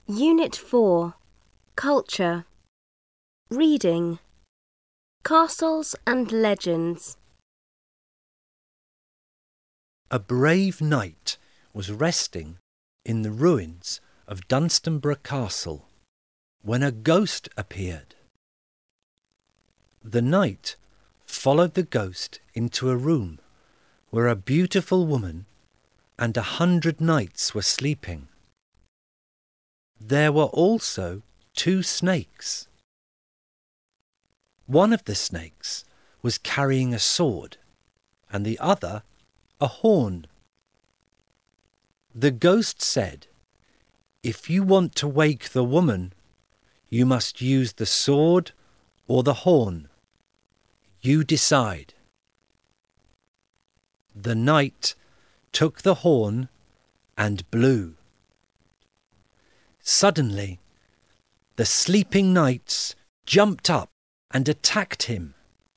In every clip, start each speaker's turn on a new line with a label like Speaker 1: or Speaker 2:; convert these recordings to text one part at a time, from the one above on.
Speaker 1: Unit 4. Culture. Reading. Castles and Legends.
Speaker 2: A brave knight was resting in the ruins of Dunstanburgh Castle when a ghost appeared. The knight followed the ghost into a room where a beautiful woman and 100 knights were sleeping. There were also 2 snakes. One of the snakes was carrying a sword and the other a horn. The ghost said, "If you want to wake the woman, you must use the sword or the horn. You decide." The knight took the horn and blew. Suddenly, the sleeping knights jumped up and attacked him.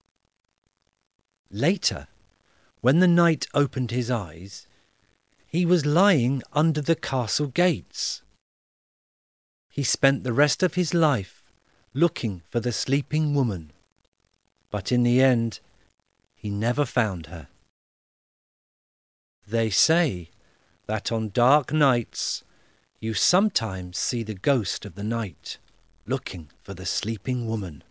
Speaker 2: Later, when the knight opened his eyes, he was lying under the castle gates. He spent the rest of his life looking for the sleeping woman, but in the end, he never found her. They say that on dark nights you sometimes see the ghost of the night looking for the sleeping woman.